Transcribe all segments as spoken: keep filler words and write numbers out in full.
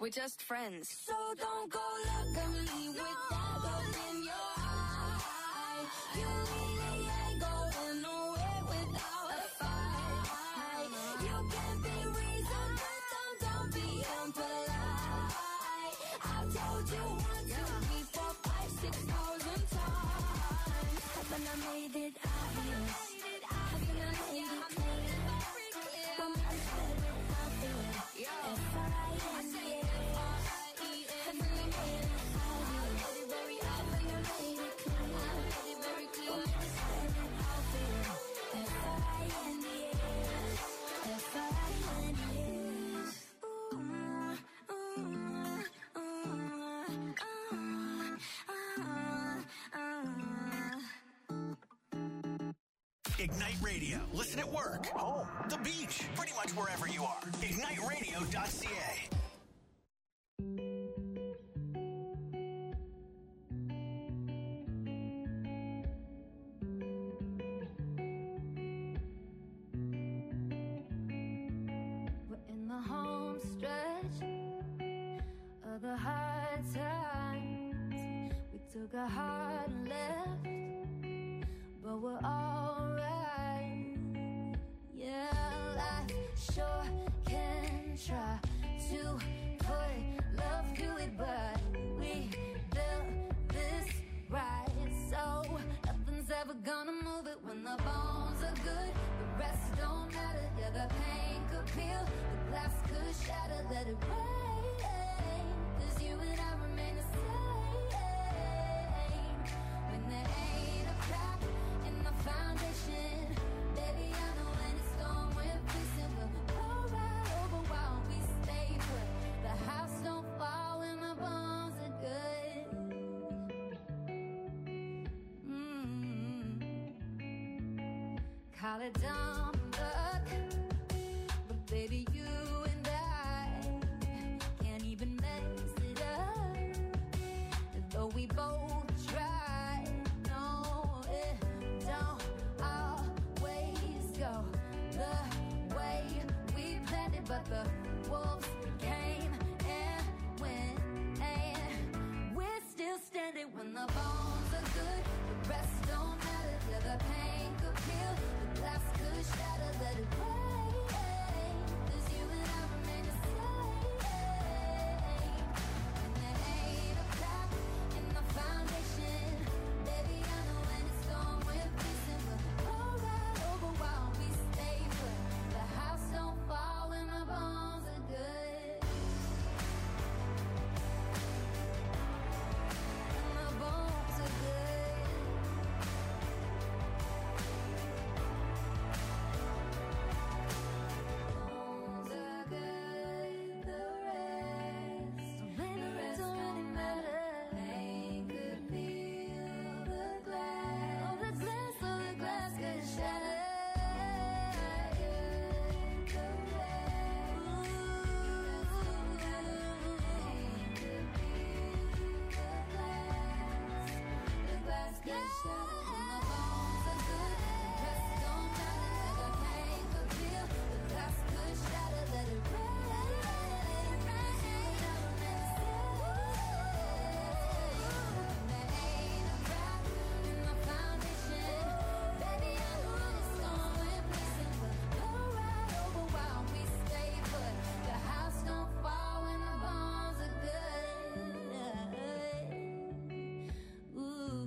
We're just friends. So don't go look at me with that look in your eye. You really ain't going nowhere without a fight. You can be reasoned, but don't, don't be impolite. I've told you one, two, three, four, five, six thousand times. Haven't I made it obvious? Haven't I made it clear? I'm not sure how I feel. If I am here. Ignite Radio. Listen at work, home, the beach, pretty much wherever you are. ignite radio dot c a. We're in the home stretch of the hard times. We took a hard left, but we're alright. Yeah, life sure can try to put love to it, but we built this right, so nothing's ever gonna move it. When the bones are good, the rest don't matter. Yeah, the pain could peel, the glass could shatter. Let it rain, 'cause you and I remain the same. When there ain't a crack in the foundation, baby, I know when it's gone, we're facing. We'll go right over while we stay put. The house don't fall when the bones are good. Mm-hmm. Call it dumb luck, but baby, you and I can't even mess it up. Though we both try, no, it don't always go the way we planned it. But the wolves came and went, and we're still standing. When the bones are good, the rest don't matter. Yeah, the pain could peel, the glass could shatter. Let it rain, 'cause you and I remain the same. When there ain't a crack in the foundation, baby, I know when it's gone, we're facing. We'll go right over while we stay put. The house don't fall when the bones are good. When the bones are good. Bones are good, the rest don't really, don't really matter. Pain could peel the glass, oh the glass, oh the glass could shatter. The rest, pain could peel the glass, the glass could shatter. When the bones are good, the rest don't matter. The pain could peel, the glass could shatter. Let it rain, let it rain, never meant to say. When there ain't a crack in the foundation, baby, I know when it's gone, we're facing. We'll go right over while we stay put. The house don't fall when the bones are good. Ooh.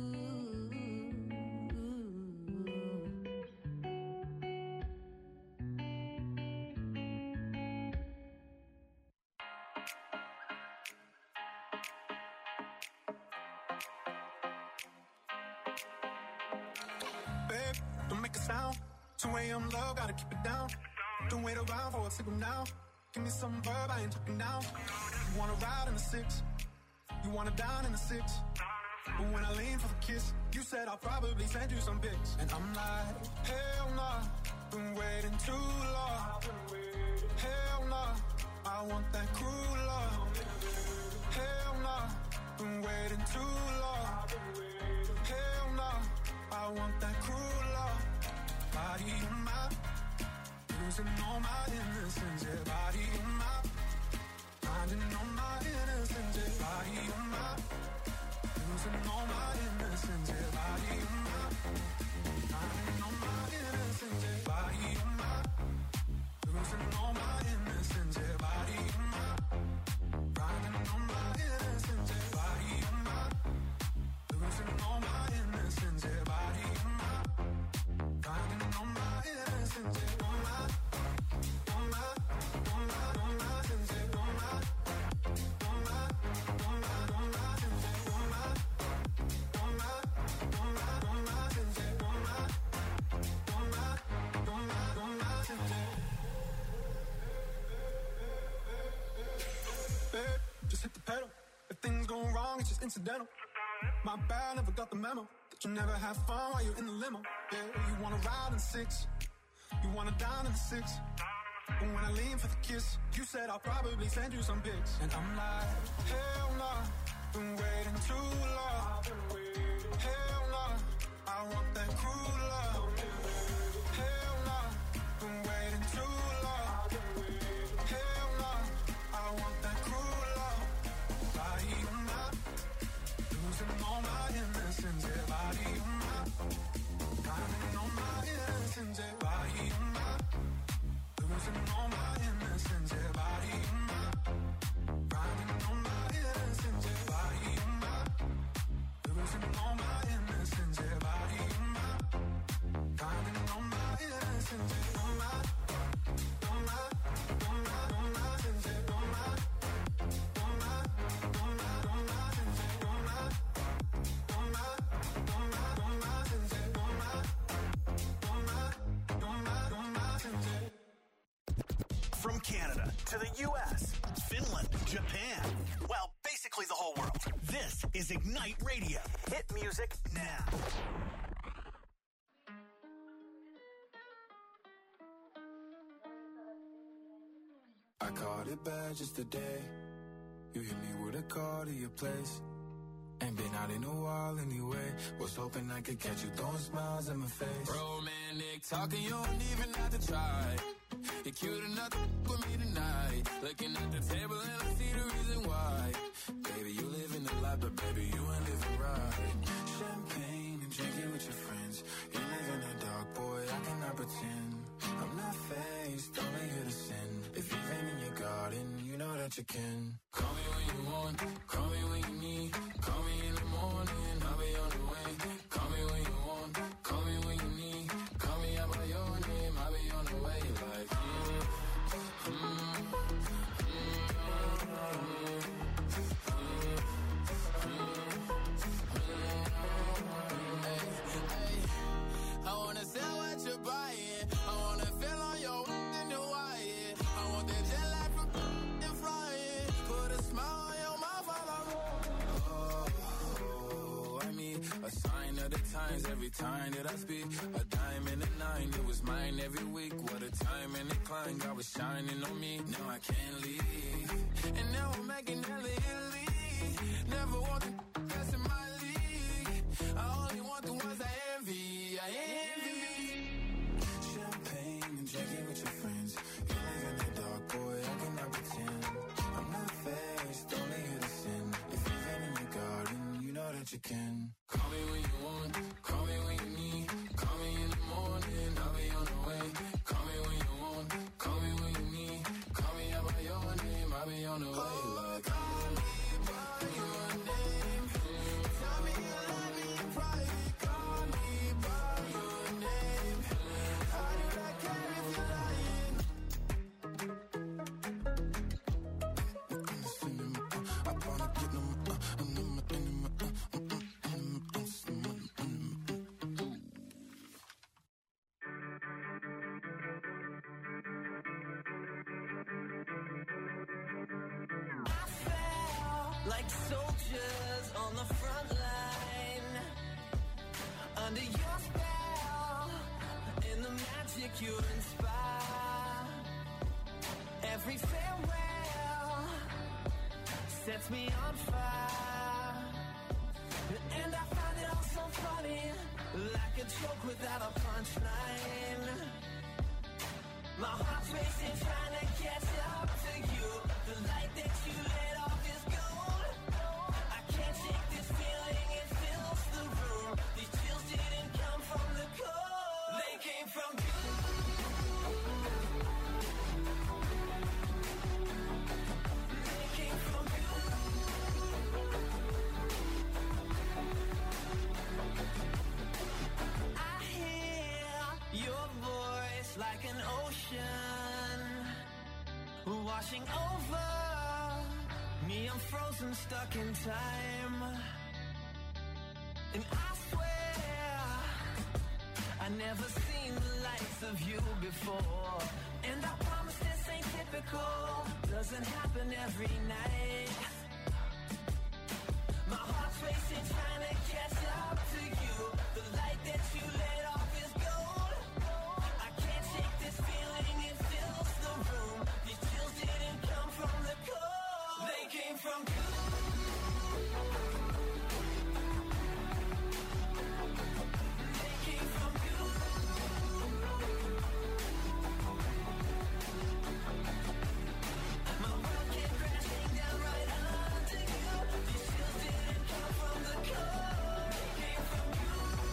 Babe, don't make a sound. two a.m. love, gotta keep it down. Don't wait around for a signal now. Give me some verb, I ain't talking now. You wanna ride in the six, you wanna down in the six. But when I lean for the kiss, you said I'll probably send you some pics. And I'm like, hell nah, been waiting too long. Hell nah, I want that cruel love. Hell nah, been waiting too long. Hell nah, I want that cruel love. Body in my, losing all my innocence. Yeah, body in my, Grinding on my innocence, yeah, body on my. Losing all my innocence, yeah, body on my. Grinding on my innocence, yeah, body on my. Losing all my innocence, yeah, body on my. Grinding on my innocence, yeah, body on my. Losing all my innocence, yeah, body on my. Grinding on my innocence, yeah, on my. On my, on my, on my innocence, yeah, on my. On my, on my, on my innocence, yeah, on my. On my, on my, on my innocence, yeah, on my. On my, on my, on my innocence, yeah. Babe, just hit the pedal. If things go wrong, it's just incidental. My bad, never got the memo that you never have fun while you're in the limo. Yeah, you wanna ride in six, you wanna dine in the six. But when I lean for the kiss, you said I'll probably send you some pics. And I'm like, hell nah, been waiting too long. Hell nah, I want that cruel love. Hell nah, been waiting too long. Hell nah, I want that cruel love. Body on my, losing all my innocence, yeah, body on my. Grinding on my innocence, yeah, body on my. Losing all my innocence, yeah, body on my. Grinding on my innocence, yeah, body on my. Losing all my innocence, yeah, body on my. Grinding on my innocence, yeah, on my. On my, on my, on my innocence, yeah, on my. On my, on my, on my innocence, yeah, on my. On my, on my, on my innocence, yeah, on my. On my, on my, on my innocence, yeah. From Canada to the U S, Finland, Japan, well, basically the whole world. This is Ignite Radio. Hit music now. I caught it bad just today. You hit me with a call to your place. Ain't been out in a while anyway. Was hoping I could catch you throwing smiles in my face. Romantic talking, you don't even have to try. You're cute enough to with me tonight. Looking at the table and I see the reason why. Baby, you live in the life, but baby, you ain't living right. Champagne and drinking with your friends. You live in the dark, boy, I cannot pretend. I'm not faced, only here to sin. If you've been in your garden, you know that you can. Call me when you want, call me when you need. Call me in the morning, I'll be on the way. Call me when you want, call me when you need. Call me out by your name, I'll be on the way. Like, mm, mm, mm, mm, hey, I wanna sell what you're buying. I wanna feel on your in the wire. I want that jet lag from and flying. Put a smile on your mouth while I'm oh, I mean, a sign of the times every time that I speak. A dime and a nine, it was mine every week. What a time and a climb, God was shining on me. Now I can't leave, and now I'm making hella Italy. Never want the best in my league. I only want the ones I envy. I envy. Champagne and drinking with your friends. You live in the dark, boy, I cannot pretend. I'm not faced, only here to sin. If you've been in your garden, you know that you can. Call me when you want, call me when you need. Call me in the morning, I'll be on the way. Call me when you want, call me when you need. Call me out by your name, I'll be on the way. Like, call me by your name. Tell me you love me in private. Call me by your name. How do I care if you're lying? I wanna get them, uh, and them, and them, uh, like soldiers on the front line, under your spell, in the magic you inspire. Every farewell sets me on fire, and I find it all so funny, like a joke without a punchline. My heart's racing, trying to catch up to you. The light that you let off is gold. I can't shake this feeling, it fills the room. These chills didn't come from the cold, they came from you. They came from you. I hear your voice like an ocean washing over me. I'm frozen, stuck in time. And I swear I never seen the likes of you before. And I promise this ain't typical, doesn't happen every night. My heart's racing, trying to catch up to you. The light that you let off is gold. I can't shake this feeling, it fills the room. These chills didn't come from the cold, they came from you. They came from you. My world came crashing down right under you. These chills didn't come from the cold, they came from you.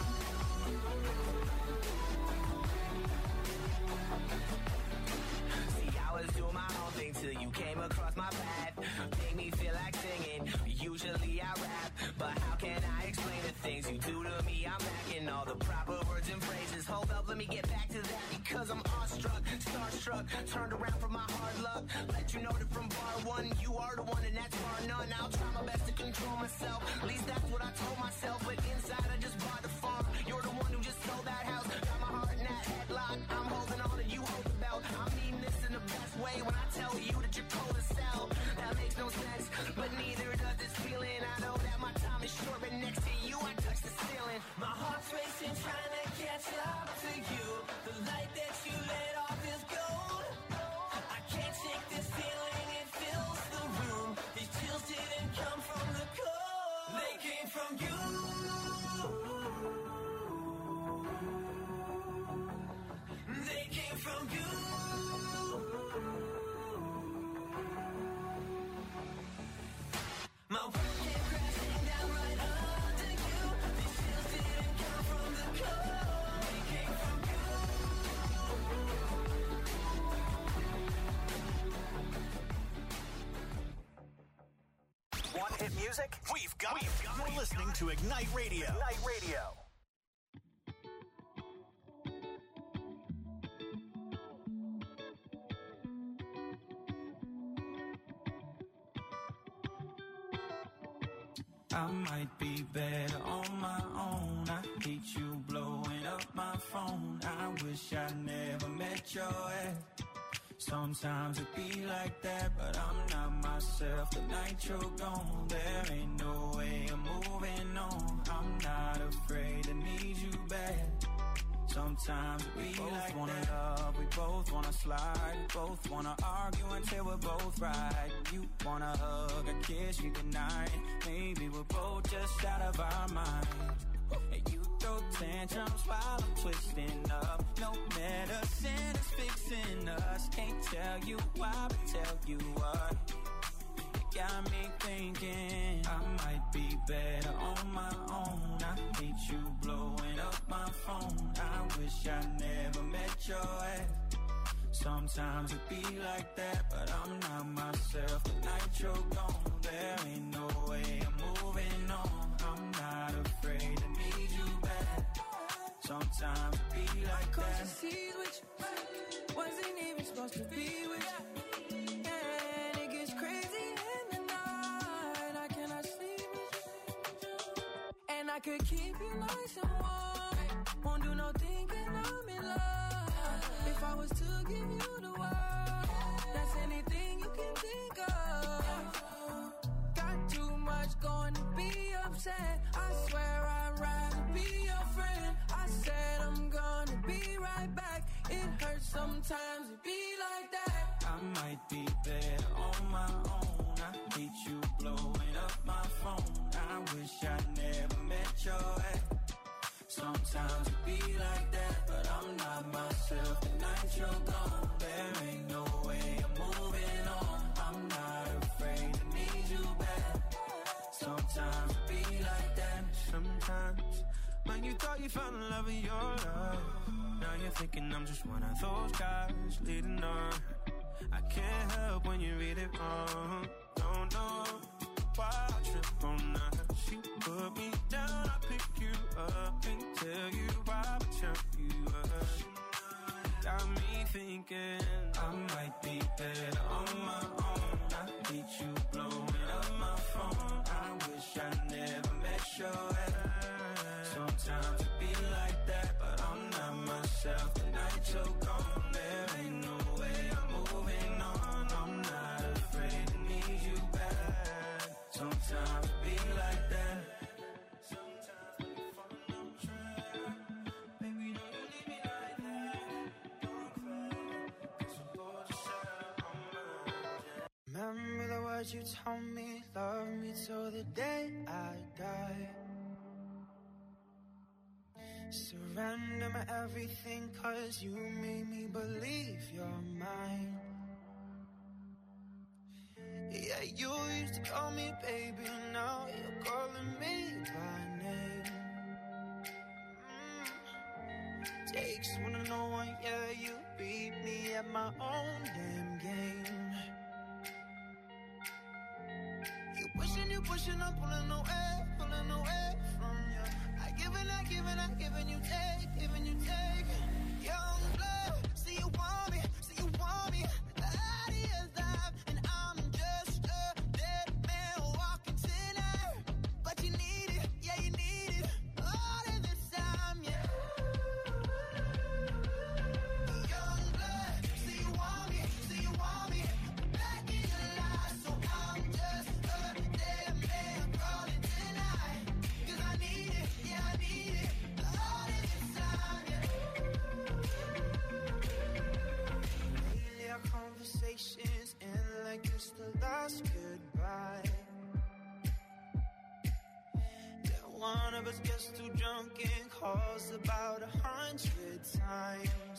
See, I was doing my own thing till you came across my path. Made me feel like singing. Usually I rap, but how can I explain the things you do to me? I'm lacking all the proper words and phrases. Hold up, let me get back to that because I'm awestruck, starstruck, turned around from my hard luck. Let you know that from bar one, you are the one and that's bar none. I'll try my best to control myself. At least that's what I told myself. But inside I just bought the farm. You're the one who just sold that house. Got my heart in that headlock. I'm holding on and you hold the belt. I mean this in the best way when I tell you that you're cold as hell. That makes no sense, but neither does this feeling. I know that my time is short, but next to you I touch the ceiling. My heart's racing, trying to catch up to you. The light that you let off is gold. I can't shake this feeling, it fills the room. These chills didn't come from the cold, they came from you. They came from you. My world came crashing down right under you. These chills didn't come from the cold, they came from you. Want hit music? We've got it. You're listening to Ignite Radio. Ignite Radio. I might be better on my own. I hate you blowing up my phone. I wish I never met your ex. Sometimes it be like that, but I'm not myself. The night you're gone, there ain't no way I'm moving on. I'm not afraid to need you back. Sometimes it be we like wanna that. Love, we both wanna slide. We both wanna argue until we're both right. You wanna hug, a kiss you goodnight. Maybe we're both just out of our mind. And you throw tantrums while I'm twisting up. No medicine is fixing us. Can't tell you why, but tell you what. It got me thinking I might be better on my own. I hate you blowing up my phone. I wish I never met your ex. Sometimes it be like that, but I'm not myself. The night you're gone, there ain't no way I'm moving on. I'm not afraid to need you back. Sometimes it be like Cause that. you see with you, wasn't even supposed to be with you. And it gets crazy in the night. I cannot sleep with you. And I could keep you nice and warm. Won't do no thinking I'm in love. If I was to give you the world, that's anything you can think of. Got too much going to be upset. I swear I'd rather be your friend. I said I'm gonna be right back. It hurts sometimes to be like that. I might be better on my own. I hate you blowing up my phone. I wish I never met your ex. Sometimes it be like that, but I'm not myself. The night you're gone, there ain't no way I'm moving on. I'm not when you thought you found the love of your life. Now you're thinking I'm just one of those guys leading on. I can't help when you read it wrong. Don't know why I trip on that. She put me down, I pick you up and tell you why I turn you up. Got me thinking I might be better on my own. I hate you blowing up my phone. I wish I never met your ex. Sometimes it be like that, but I'm not myself. The night you're gone, there ain't no way I'm moving on. I'm not afraid to need you back. Sometimes it be like that. Sometimes when you fall on track, baby, don't you leave me like that. Don't cry, 'cause I'm bored to shut on my. Remember the words you told me, love me till the day I die. Surrender my everything, 'cause you made me believe you're mine. Yeah, you used to call me baby, now you're calling me by name. mm. Takes one to know one, yeah, you beat me at my own damn game. You pushing, you pushing, I'm pulling away, pulling away from you. I give and I give and I give and you take, giving you take. Young blood, see you want me, see you want me. The idea's live and I'm just a dead man walking tonight. But you need it, yeah you need it, all of this time, yeah. Young blood, see you want me, see you want me. Back in your life, so I'm just a dead man calling tonight. 'Cause I need it, yeah I need it, all of this time, yeah. Lately our conversations end like it's the last goodbye. Then one of us gets too drunk and calls about a hundred times.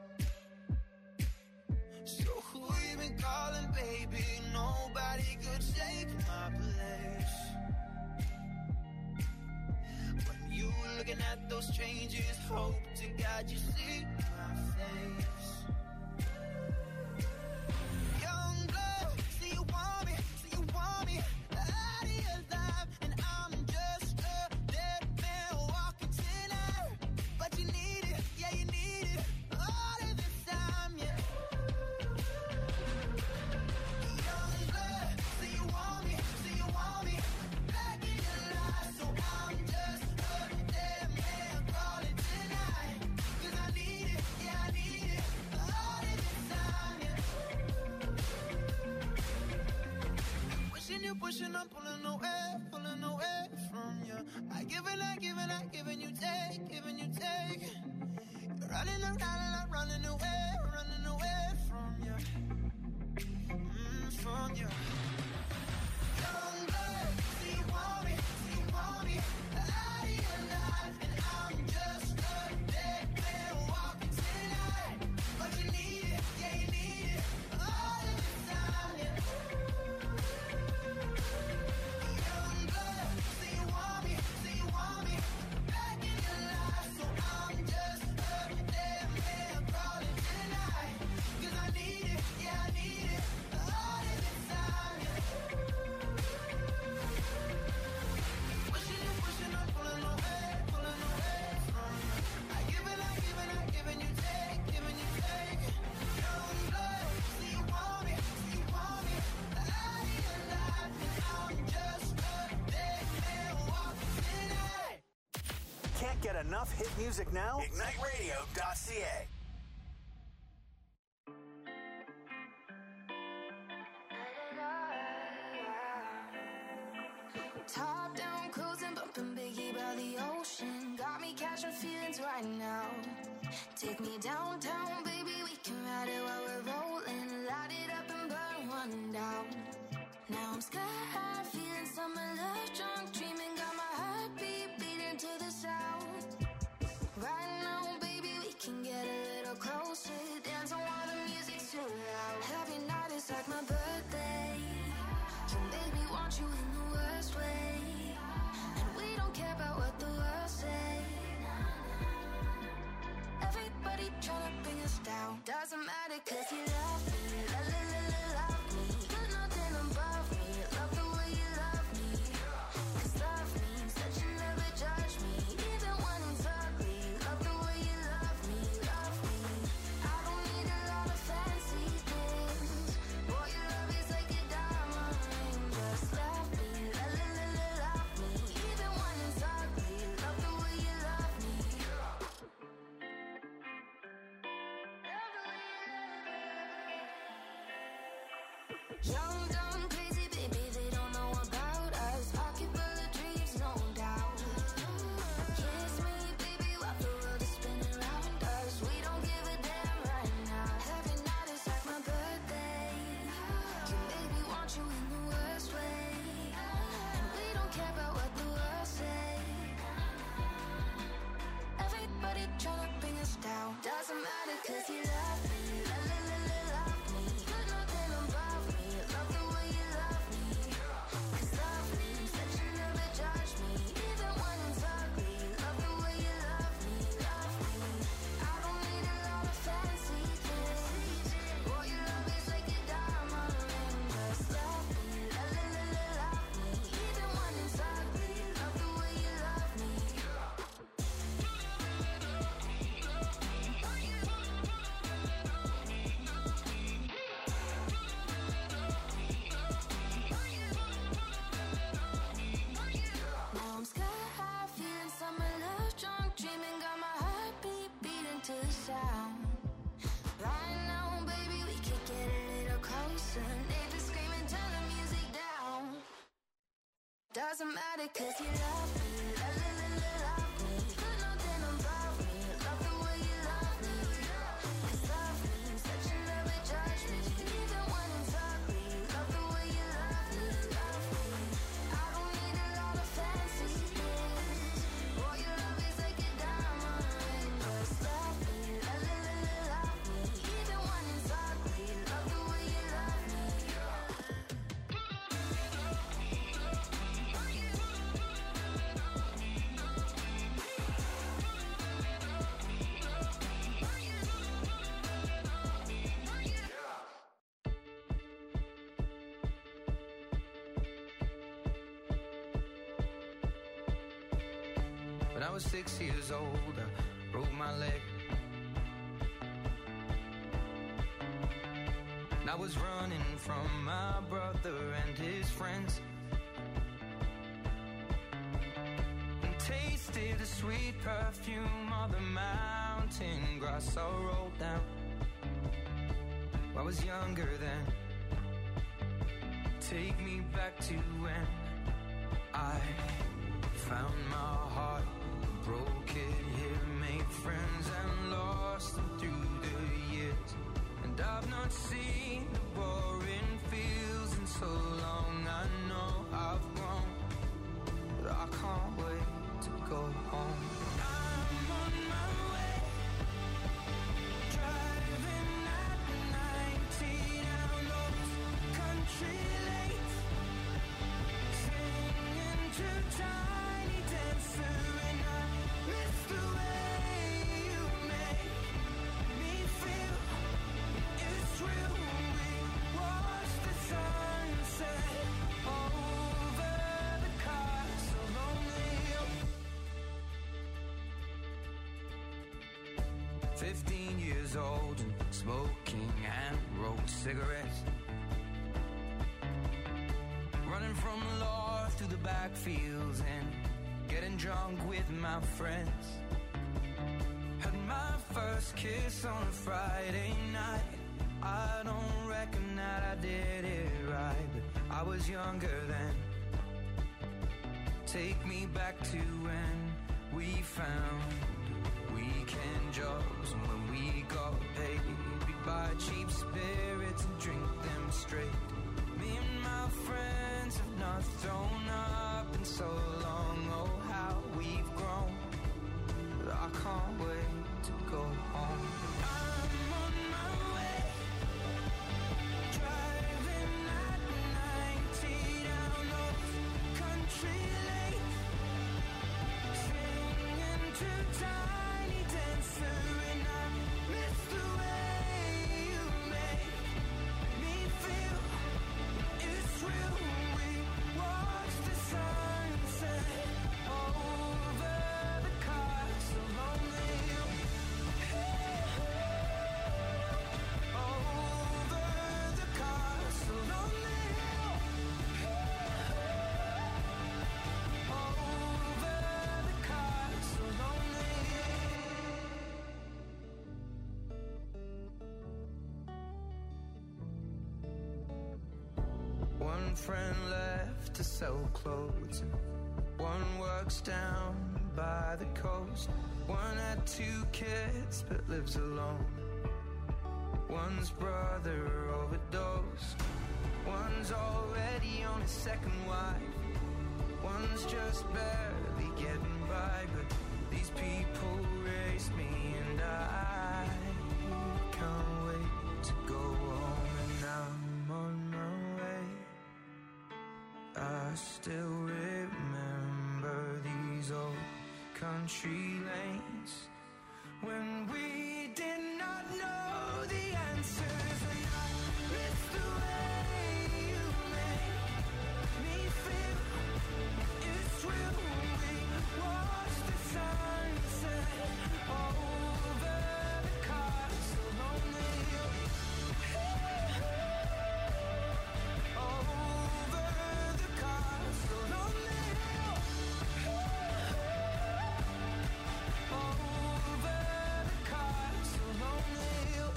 So who you been calling, baby? Nobody could take my place. When you looking at those strangers, hope to God you see my face. Young blood, see you want me, see you want me. The idea's live and I'm just a dead man walking tonight. But you need it, yeah you need it, all of this time, yeah. Young blood, see you want me, see you want me. Back in your life, so I'm just a dead man calling tonight. 'Cause I need it, yeah I need it, all of this time, yeah. Pushing you, pushing, I'm pulling away, pulling away from you. I give and I give and I give and you take, giving you take. You're running around and I'm running away, running away from you, mm, from you. Young blood, see you want me, see you want me. Out of your life and I'm just a dead man walking tonight. But you need it, yeah you need it, all of this time, yeah. Young blood, see you want me, see you want me. Back in your life, so I'm just a dead man calling tonight. 'Cause I need it, yeah I need it, all of this time, yeah. Pushing you, pushing, I'm pulling away, pulling away from you. I give and I give and I give and you take, giving you take. Young blood, see you want me, see you want me. Out of your life and I'm just a dead man walking tonight. Can't get enough hit music now? ignite radio dot c a. Top down, cruising, bumping Biggie by the ocean. Got me catching feelings right now. Take me downtown, baby, we can ride it while we're rolling. Light it up and burn one down. Now I'm sky high, feeling summer love drunk, dreaming, got my heartbeat beating to the sound. Right now, baby, we can get a little closer, dance on while the music's too loud. Every night is like my birthday. You make me want you in the worst way, and we don't care about what the world says. matter cause you love me. La la la la love me. Put nothing above me. Love the way you love me. Cause love means that you never judge me. Even when it's ugly. Love the way you love me. Love me. I don't need a lot of fancy things. Boy, your love is like a diamond ring. Just love me. La la la la love me. Even when it's ugly. Love the way you love me. Young, dumb, crazy, baby, they don't know about us. Pocket full of dreams, no doubt. Kiss me, baby, while the world is spinning around us. We don't give a damn right now. Every night is like my birthday. Can baby want you in the worst way. And we don't care about what the world say. Everybody tryna bring us down. Doesn't matter cause you love me. La la la la love me. Put nothing above me. Love the way you love me. Cause love means that you never judge me. Even when it's ugly. Love the way you love me. Love me. I don't need a lot of fancy things. Boy, your love is like a diamond ring. Just love me. La la la la love me. Even when it's ugly. Love the way you love me. Now I'm sky high, feeling summer love drunk, dreaming, got my heartbeat beating to the sound. Right now, baby, we could get a little closer. Neighbors screaming, turn the music down. Doesn't matter cause you love me. La la la la love me. Put nothing above me. Love the way you love me. Cause love means that you never judge me. Even when it's ugly. Love the way you love me. Love me. I don't need a lot of fancy things. Boy, your love is like a diamond ring. Just love me. La la la la love me. Even when it's ugly. Love the way you love me. When I was six years old, I broke my leg. And I was running from my brother and his friends. And tasted the sweet perfume of the mountain grass I rolled down. I was younger then. Take me back to when I found my heart, broke it here, made friends and lost them through the years. And I've not seen the boring fields in so long. I know I've grown, but I can't wait to go home. I'm on my way, driving at ninety down those country lanes, singing to Tiny Dancer, and I miss the way you make me feel. It's real. We watch the sunset over the castle lonely. Fifteen years old and smoking and rolled cigarettes, running from the law through the backfields and getting drunk with my friends. Had my first kiss on a Friday night. I don't reckon that I did it right, but I was younger then. Take me back to when we found weekend jobs, and when we got paid, we'd buy cheap spirits and drink them straight. Me and my friends have not thrown up in so long. Oh, how we've grown, but I can't wait to go home. I'm on my way, driving at ninety down those country lanes, singing to Tiny Dancer, and I miss the way you one friend left to sell clothes. One works down by the coast. One had two kids but lives alone. One's brother overdosed. One's already on his second wife. One's just barely getting by. But these people raised me and I can't wait to go home. And I'm on my way. I still remember these old country lanes when we did not know the answers. And I miss the way you make me feel. It's real. We watch the sunset over the castle on the hill. Over the castle on the hill. Over the castle on the hill.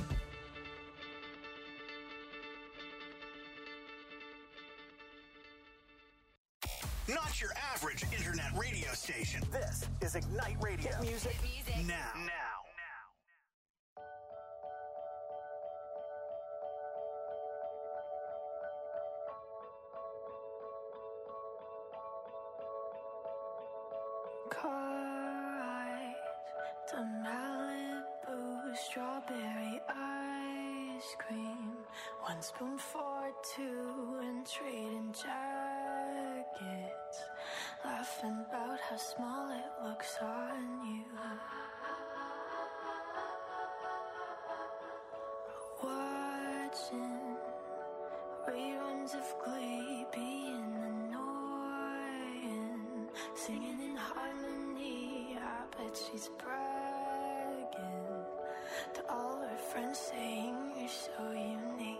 Not your average internet radio station. This is Ignite Radio. Hit music, music. now. Now. Car ride to Malibu, strawberry ice cream. One spoon for two and trading jackets, laughing about how small it looks on you. Watching reruns of Glee, being annoying, singing in harmony. I bet she's bragging to all her friends, saying you're so unique.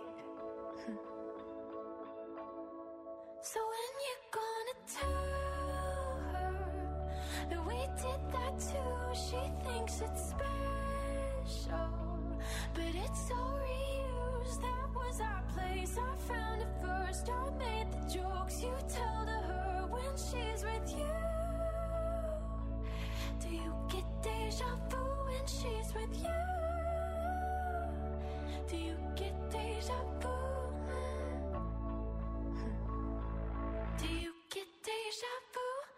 So when you gonna tell her that we did that too? She thinks it's special, but it's so reused. That was our place, I found it first. I made the jokes you tell to her when she's with you. Do you get deja vu when she's with you? Do you get deja vu? Do you get deja vu?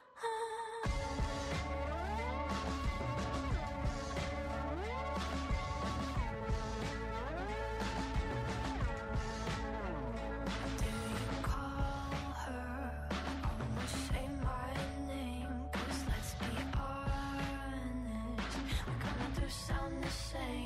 Do you call her? Almost say my name, 'cause let's be honest, we kinda do sound the same.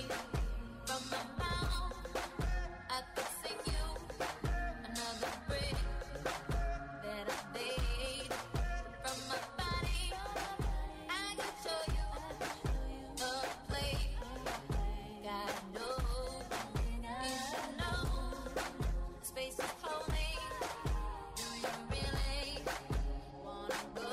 from my mouth. I could sing you another break that I made from my body. I could show you a place. Gotta know, you should know. Space is clothing. Do you really wanna go?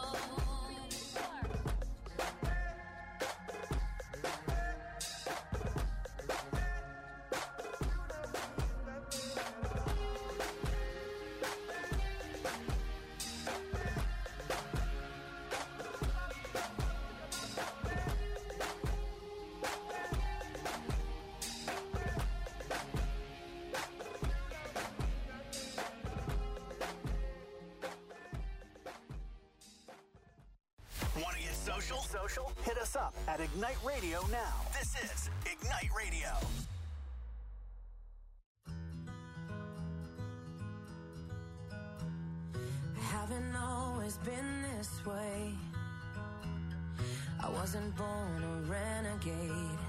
Want to get social? Social? Hit us up at Ignite Radio now. This is Ignite Radio. I haven't always been this way. I wasn't born a renegade.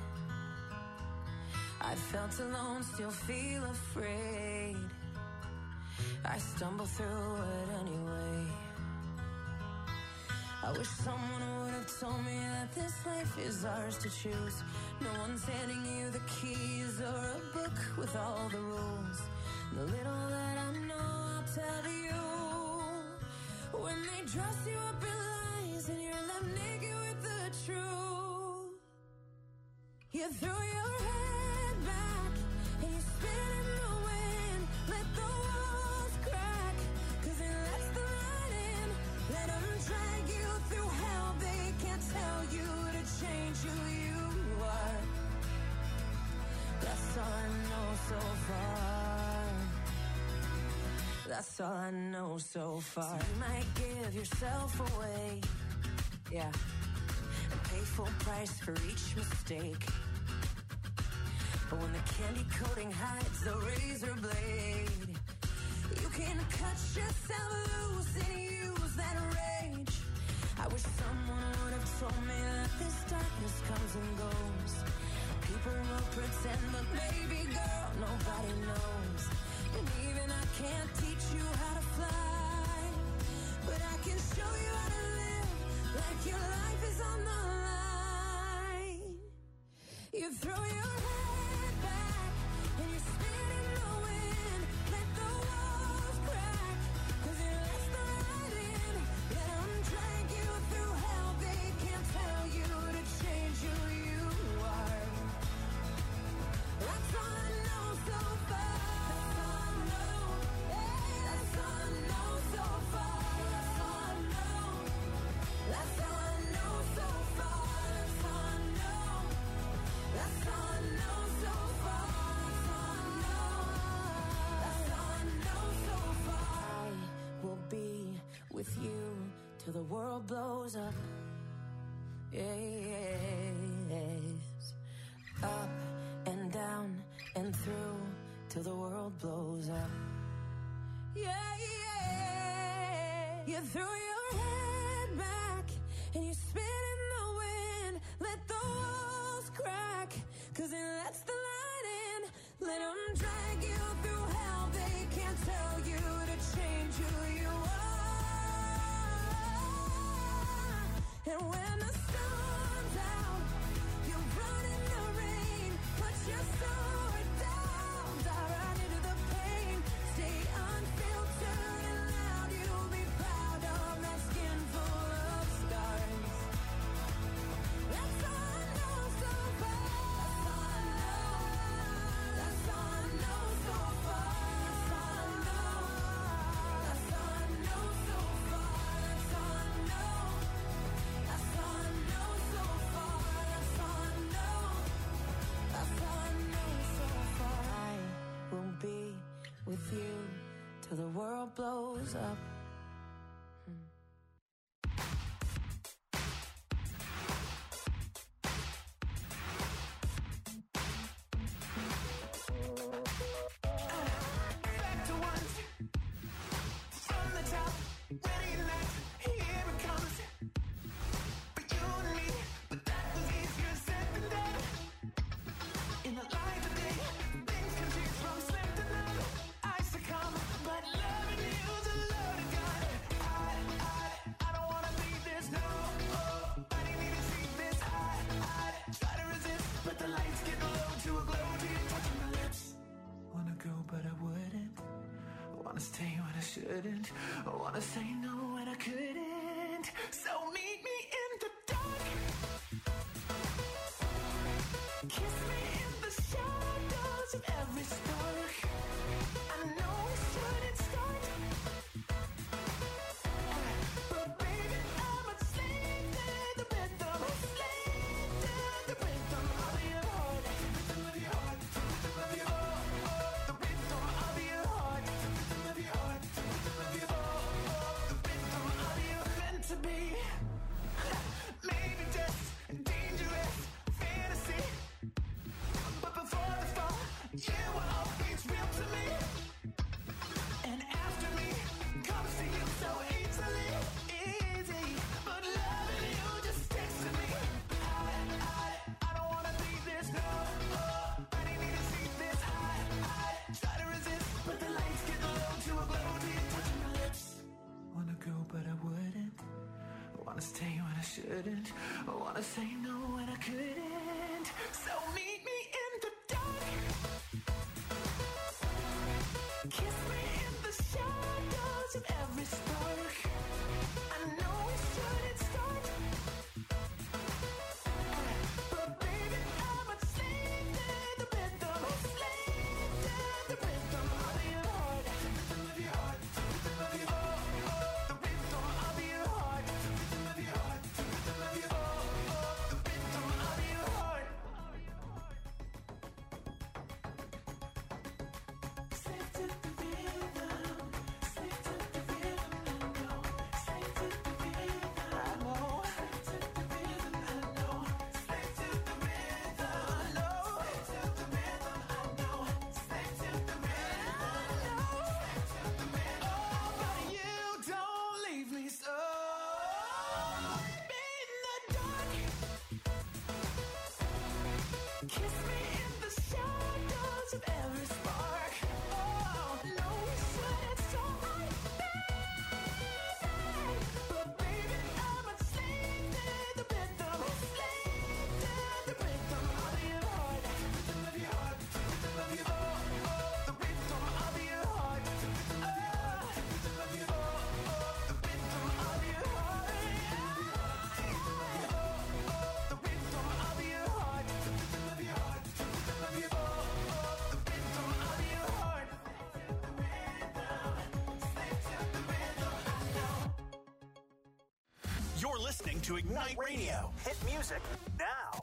I felt alone, still feel afraid. I stumble through it anyway. I wish someone would have told me that this life is ours to choose. No one's handing you the keys or a book with all the rules. The little that I know, I'll tell you. When they dress you up in lies and you're left naked with the truth, you throw your head back and you spin in the wind. Let the walls crack, 'cause it lets the light in. Let them drag you through hell. They can't tell you to change who you are. That's all I know so far. That's all I know so far. So you might give yourself away, yeah, and pay full price for each mistake. But when the candy coating hides the razor blade, you can cut yourself loose and use that rage. I wish someone would have told me that this darkness comes and goes. People will pretend, but baby girl, nobody knows. And even I can't teach you how to fly, but I can show you how to live like your life is on the line. You throw your head back and you spin in the wind. Let the walls crack, 'cause it lets the light in. Let them drag you through hell. They can't tell you to change who you are. That's all I know so far. That's all I know. Yeah, that's all I know so far. That's all I know. That's all I know so far. That's all I know. That's all I know so far. That's all I know. That's all I know so far. I will be with you till the world blows up. Yes. Up and down and through till the world blows up. Yeah, yeah. You throw your head back and you spin in the wind. Let the walls crack, 'cause it lets the light in. Let them drag you through hell. They can't tell you to change who you are. And when the sun's out, you run in the rain. Put your sword down, dive right into the pain. Stay unfiltered and loud. You'll be proud of that skin full of scars. That's all I know so far. That's all I know. That's all I know so far. That's all I know. That's all I know so far. That's all I know. That's all I know so far. That's all I know. That's all I know so far. I will be with you till the world blows up. Back to once. From the top. Ready or not, here it comes. For you and me, but that was easier said than done. wanna stay when I shouldn't. I wanna say no when I couldn't. So meet me in the dark. Kiss me in the shadows of every spark. I know we shouldn't start, but baby, I'm a slave to the rhythm. Slave to the rhythm of your heart. The rhythm of your heart. The rhythm of your heart. The rhythm of your heart. The rhythm of your heart. The rhythm of your heart. The rhythm of your meant to be. Maybe just dangerous fantasy, but before the fall, you were always real to me. And after me comes to you so easily, easy. But loving you just sticks to me. I, I, I don't wanna leave this, no. Oh, I didn't need to see this. I, I try to resist, but the lights get low to a glow. Do you touch my lips? Wanna go, but I wouldn't. I wanna stay when I shouldn't. I wanna say no when I couldn't. So meet me in the dark. Kiss me in the shadows of every spark. I know we shouldn't start, but baby, I'm a slave to the rhythm. Slave to the rhythm of your heart. The rhythm of your heart. The rhythm of your heart. The rhythm of your heart. The rhythm of your heart. The rhythm of your heart. The rhythm of your heart. Slave to the rhythm. Slave to the rhythm. I know. Slave to the rhythm. I know. Slave to the rhythm. I know. Slave to the rhythm. I know. Slave to the rhythm. I know. Slave to the rhythm. I know. Slave to the rhythm. Oh, but you don't leave me so. In the dark. Kiss me in the shadows of every spark. Oh, no, we shouldn't start, but baby, I'm a slave to the rhythm. Slave to the rhythm of your heart. The rhythm of your heart. The rhythm of your heart. The rhythm of your heart. The rhythm of your heart. The rhythm of your heart. The rhythm of your heart. The rhythm of your heart. The rhythm of your heart. The rhythm of your heart. The rhythm of your heart. Slave to the rhythm. I know. You're listening to Ignite Radio. Hit music now.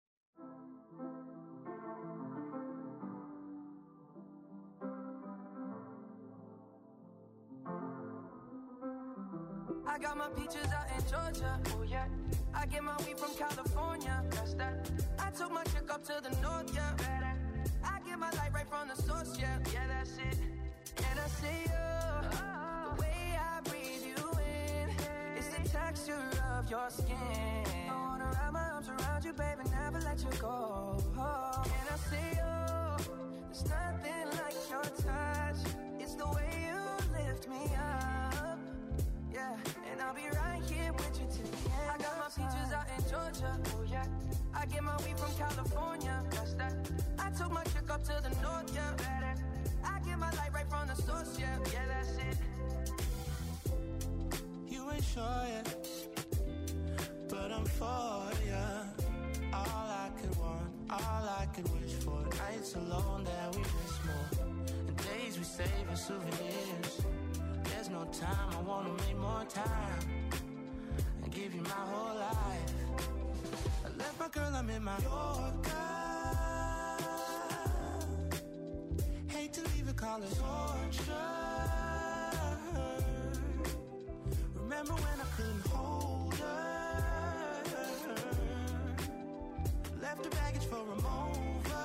I got my peaches out in Georgia. Oh yeah. I get my weed from California. That's that. I took my chick up to the north, yeah. I get my light right from the source, yeah. Yeah, that's it. And I see you. The way I breathe you in. It's the texture of your skin. I wanna wrap my arms around you, baby, never let you go. And I see you. There's nothing like your touch. It's the way you lift me up. Yeah, and I'll be right here with you till the end. I got my peaches out in Georgia. Oh yeah. I get my weed from California. That's that. I took my chick up to the north, yeah. I get my light right from the source, yeah. Yeah, that's it. You ain't sure yet, but I'm for ya. All I could want, all I could wish for. Nights alone that we miss more, and days we save as souvenirs. There's no time, I wanna make more time and give you my whole life. I left my girl, I'm in my Yorker. Hate to leave it, call it torture. Remember when I couldn't hold her? Left the baggage for a mover.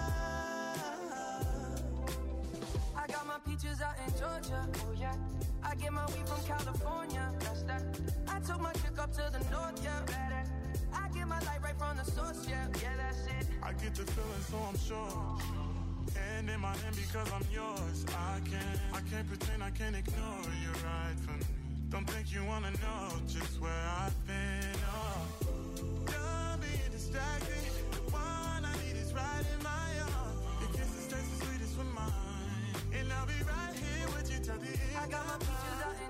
I got my peaches out in Georgia. Oh yeah. I get my weed from California. That's that. I took my chick up to the north, yeah. I get my light right from the source, yeah. Yeah, that's it. I get the feeling, so I'm sure. And in my hand because I'm yours. I can't, I can't pretend, I can't ignore you right from me. Don't think you wanna know just where I've been. Oh, done being distracted. The one I need is right in my arms. Your kisses taste the sweetest with mine, and I'll be right here with you till the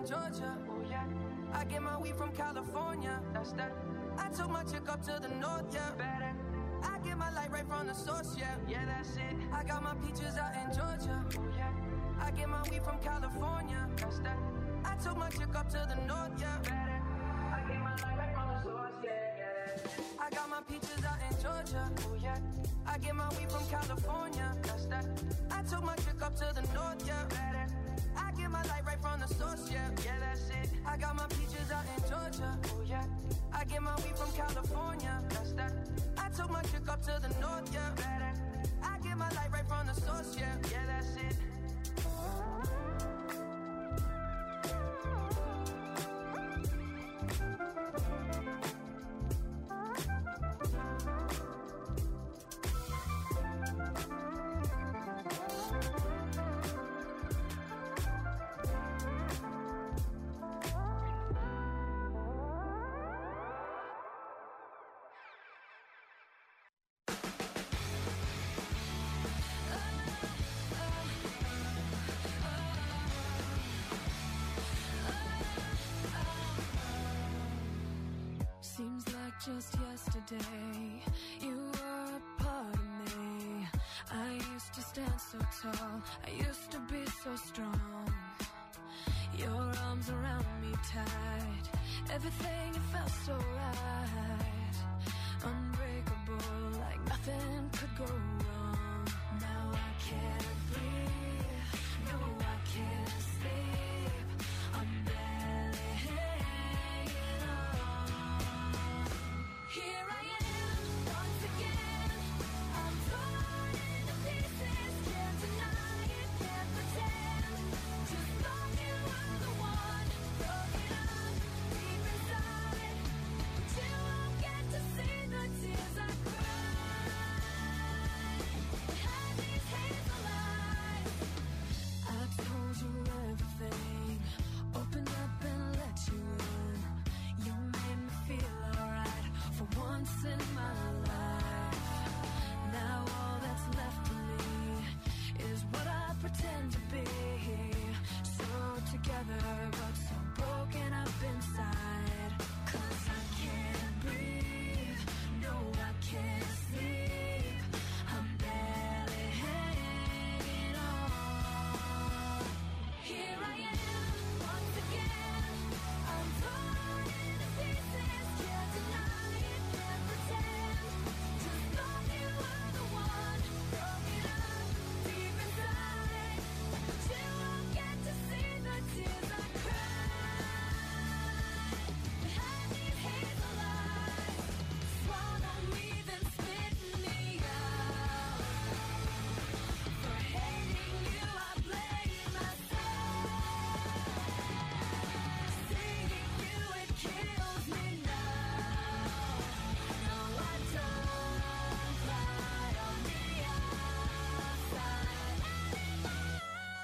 in Georgia. Oh yeah. I get my weed from California. That's that. I took my chick up to the north, yeah. Better. I get my light right from the source, yeah. Yeah, that's it. I got my peaches out in Georgia. Oh yeah. I get my weed from California. That's that. I took my chick up to the north, yeah. Better. I get my light right from the source, yeah. Yeah. I got my peaches out in Georgia. Oh yeah. I get my weed from California. That's that. I took my chick up to the north, yeah. Better. I get my light right from the source, yeah. Yeah, that's it. I got my peaches out in Georgia. Oh yeah. I get my weed from California. That's that. I took my chick up to the north, yeah. Better. I get my light right from the source, yeah. Yeah, that's it. Seems like just yesterday you were a part of me. I used to stand so tall, I used to be so strong. Your arms around me tight, everything it felt so right. Unbreakable, like nothing could go wrong. Now I can't breathe, no I can't sleep. I'm barely hanging on. Here I am, once again. I'm torn into pieces, can't deny it, can't pretend. Just thought you were the one, broken up deep inside. But you won't get to see the tears I cried behind these hazel eyes. I told you everything, opened up and let you in. You made me feel alright for once in my life. Now all that's left of me is what I pretend to be. So together but so broken up inside. 'Cause I can't breathe, no I can't sleep. I'm barely hanging on. Here I am, once again. I'm torn into pieces, can't deny it, can't pretend. Just thought you were the one, broken up deep inside. But you won't get to see the tears I cried behind these hazel eyes. Swallow me, then spit me out. For hating you, I blame myself. Seeing you, it kills me now. No, I don't cry on the outside anymore.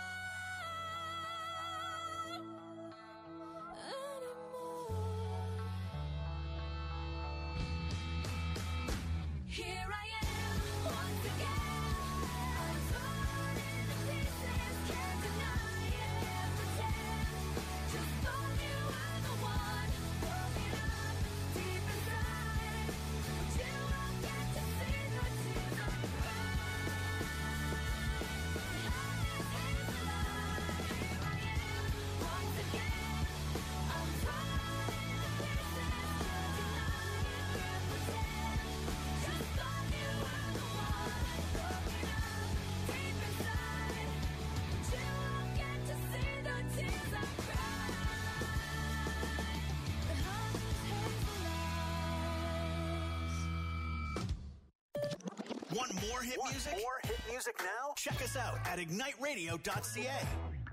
Here I am, once again. I'm torn into pieces, can't deny it, can't pretend. Just thought you were the one, broken up deep inside. But you won't get to see the tears I cried behind these hazel eyes. Here I am, once again. I'm torn into pieces, can't deny it, can't pretend. Just thought you were the one, broken up deep inside. But you won't get to see the tears I cried behind these hazel eyes. Want more hit Want music? more hit music now? Check us out at ignite radio dot c a.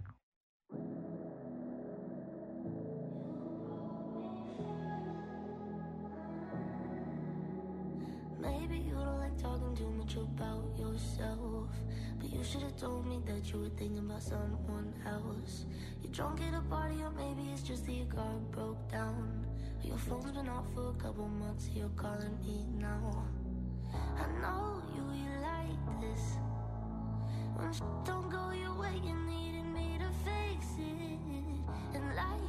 Maybe you don't like talking too much about yourself, but you should have told me that you were thinking about someone else. You're drunk at a party, or maybe it's just that your car broke down. Or your phone's been off for a couple months, so you're calling me now. I know you, you like this. When shit don't go your way, you needed me to fix it. And life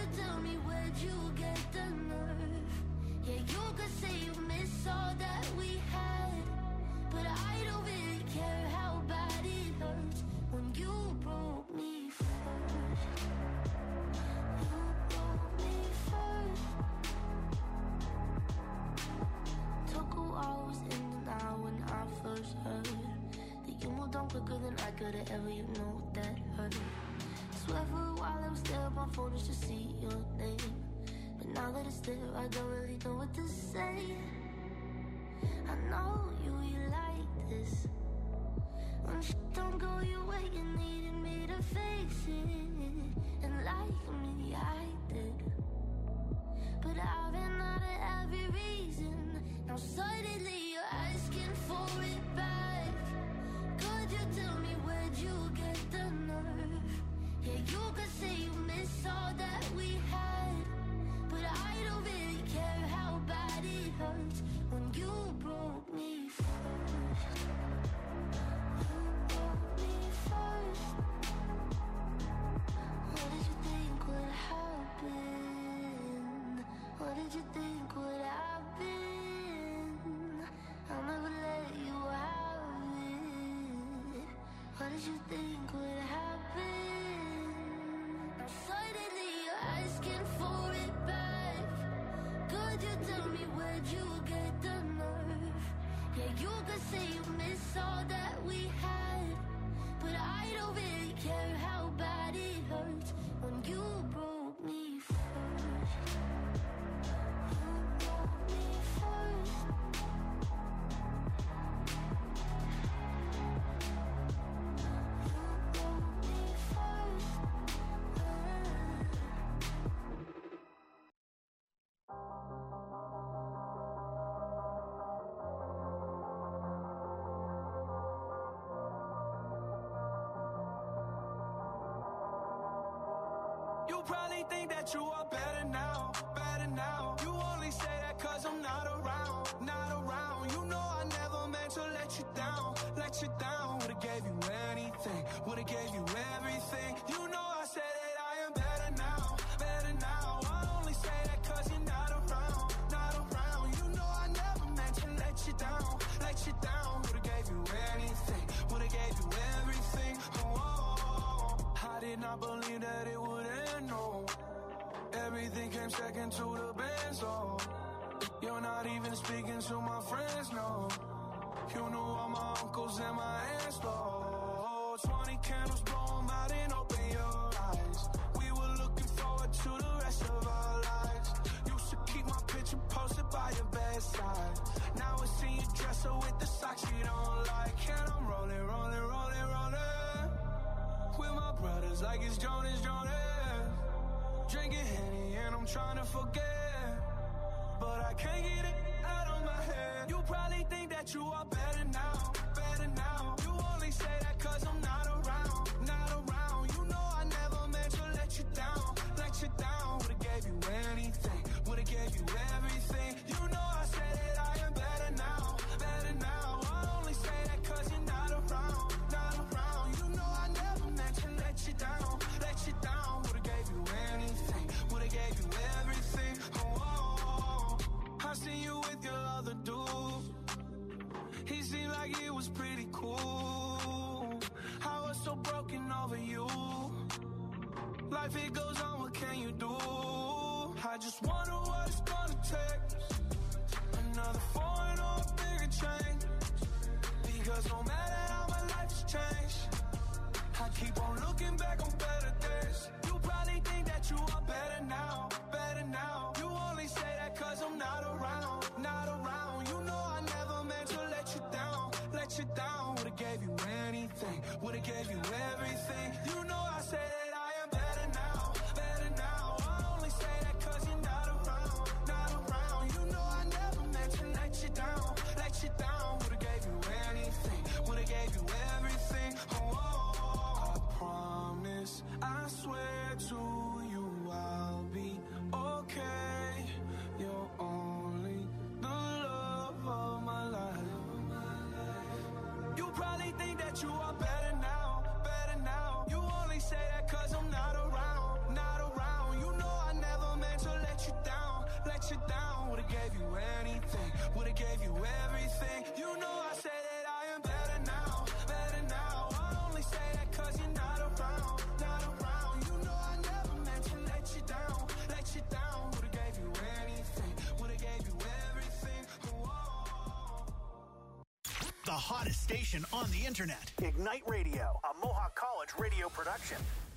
tell me where'd you get the nerve? Yeah, you could say you miss all that we had, but I don't really care how bad it hurts when you broke me first. You broke me first. Took a while, was in denial when I first heard that you moved on quicker than I could've ever, you know that hurt. Swear for a while I was there on my phone just to see your name, but now that it's there I don't really know what to say. I know you, you like this. When shit don't go your way, you needed me to face it, and like me I did, but I've been out of every reason. Now suddenly you're asking for it back. Could you tell me where'd you get the nerve? Yeah, you could say you miss all that we had, but I don't really care how bad it hurts when you broke me first. You broke me first. What did you think would happen? What did you think would happen? I'll never let you have it. What did you think would happen? Now suddenly you're asking for it back. Could you tell me where'd you get the nerve? Yeah, you could say you miss all that we had, but I don't really care how bad it hurts when you broke me first. You broke me first. You broke me first. You probably think that you are better now, better now. You only say that cause I'm not around, not around. You know I never meant to let you down, let you down. Would've gave you anything, would've gave you everything. You know I said that I am better now, better now. I only say that cause you're not around, not around. You know I never meant to let you down, let you down. Would've gave you anything, would've gave you everything. Oh, I did not believe that it would end, no. Everything came second to the best, oh. You're not even speaking to my friends, no. You knew all my uncles and my aunts, though. Twenty candles, blow 'em out and open your eyes. We were looking forward to the rest of our lives. Used to keep my picture posted by your bedside. Now I see you dress her with the socks you don't like. And I'm rolling, rolling, rolling, rolling with my brothers like it's Jonas, Jonas. Drinking Henny and I'm trying to forget, but I can't get it out of my head. You probably think that you are better now, better now. You only say that cause I'm not around, not around. You know I never meant to let you down, let you down. Would've gave you anything, would've gave you everything. You know I said that I am better now, better now. I only say that cause you're not around, not around. You know I never meant to let you down, let you down. Would've gave you anything, would've gave you everything. Oh, oh, oh. I seen you with your other dude. He seemed like he was pretty cool. I was so broken over you. Life it goes on, what can you do? I just wonder what it's gonna take. Another foreign or a bigger change. Because no matter how my life has changed, I keep on looking back on better days. You probably think that you are better now, better now. You only say that cause I'm not around, not around. You know I never meant to let you down, let you down. Would've gave you anything, would've gave you everything. You know I say that I am better now, better now. I only say that cause you're not around, not around. You know I never meant to let you down, let you down. Would've gave you anything, would've gave you everything. Oh, oh, oh. I promise, I swear to you I'll be okay. You're only the love of my life. You probably think that you are better now, better now. You only say that cause I'm not around, not around. You know I the hottest station on the internet. Ignite Radio, a Mohawk College radio production.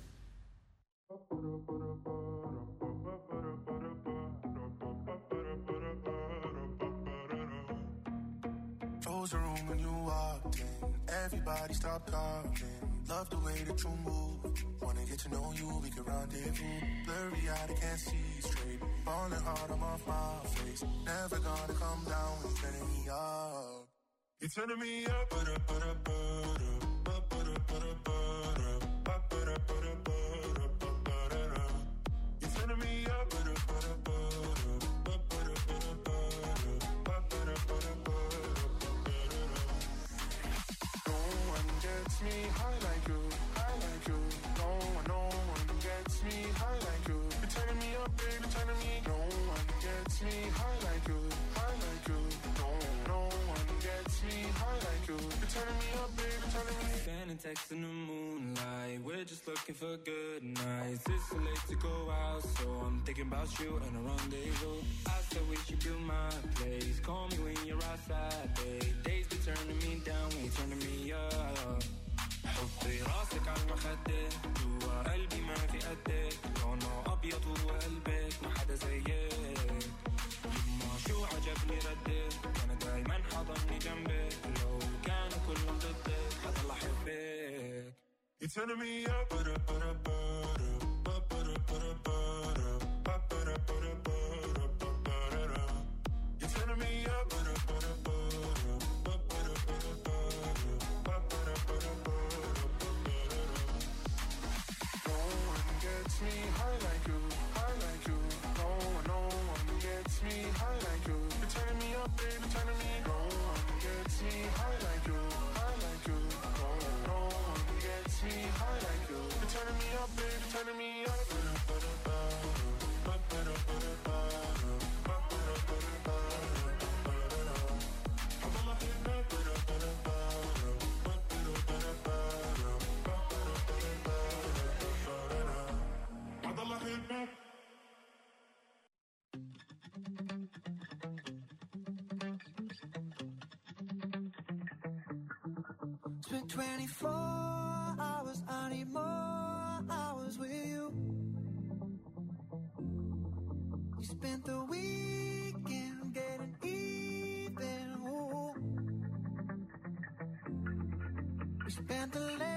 Close the room when you walked in. Everybody stop talking. Love the way that you move. Wanna get to know you, we can rendezvous. Blurry eyed, I can't see straight. Falling hard, I'm off my face. Never gonna come down when you're turning me up. You're turning me up, but up, but up, but up, but up, but up, but up, but up, but up, but up. You're turning me up, but up, but up, but up, but up, but up, but up, but up, but up. No one gets me high like you, high like you. No one, no one gets me high like you. You're turning me up, baby, turning me. No one gets me high like you, high like you. No, no one gets me high like you. You're turning me up, baby, turning me. Sending texts in the moonlight. We're just looking for good nights. It's so late to go out, so I'm thinking about you and a rendezvous. I said we should build my place. Call me when you're outside, babe. Days be turning me down, we turning me up. حطي راسك على المخدة جوا قلبي ما في قدك لونه أبيض وقلبك ما حدا زيك يما شو عجبني ردك أنا دايما حضني جنبك لو كانوا كلهم ضدك حضل أحبك. You're turning me up, but up, but up, but up, but up, but up, but up, but up, but up, but up, but up. You're turning me up, but up, but up, but up, but up, but up, but up, but up, but up. No one gets me high like you, high like you. No one, no one gets me high like you. You're turning me up, baby, turning me. No one gets me high like you, high like you. No, no one gets me high like you. You're turning me up, baby, turning me up. It's been twenty-four hours, I need more hours with you. We spent the weekend getting even, ooh. We spent the late